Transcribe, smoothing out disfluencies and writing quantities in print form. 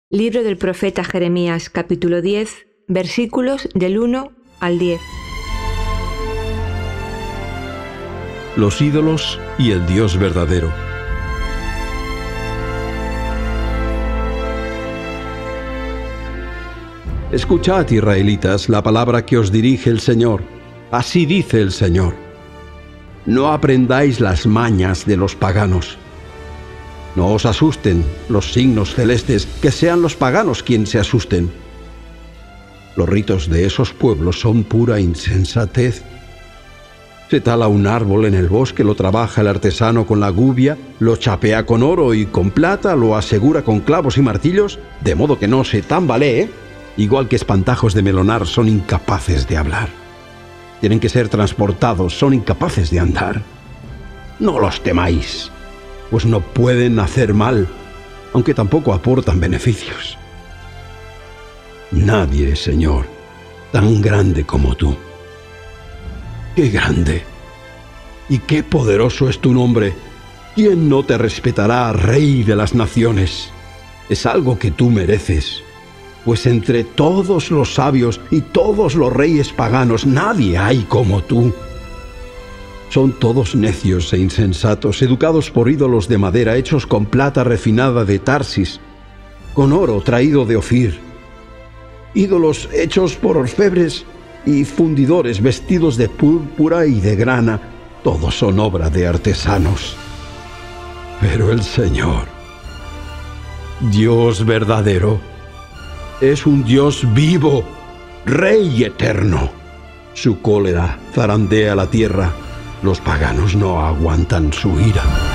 Libro del profeta Jeremías, capítulo 10, versículos del 1 al 10. Los ídolos y el Dios verdadero. Escuchad, israelitas, la palabra que os dirige el Señor. Así dice el Señor: no aprendáis las mañas de los paganos. No os asusten los signos celestes, que sean los paganos quienes se asusten. Los ritos de esos pueblos son pura insensatez. Se tala un árbol en el bosque, lo trabaja el artesano con la gubia, lo chapea con oro y con plata, lo asegura con clavos y martillos, de modo que no se tambalee. Igual que espantajos de melonar, son incapaces de hablar. Tienen que ser transportados, son incapaces de andar. No los temáis, pues no pueden hacer mal, aunque tampoco aportan beneficios. Nadie, Señor, tan grande como tú. ¡Qué grande! Y qué poderoso es tu nombre. ¿Quién no te respetará, Rey de las naciones? Es algo que tú mereces, pues entre todos los sabios y todos los reyes paganos nadie hay como tú. Son todos necios e insensatos, educados por ídolos de madera hechos con plata refinada de Tarsis, con oro traído de Ofir, ídolos hechos por orfebres y fundidores vestidos de púrpura y de grana. Todos son obra de artesanos. Pero el Señor, Dios verdadero, es un Dios vivo, Rey eterno. Su cólera zarandea la tierra. Los paganos no aguantan su ira.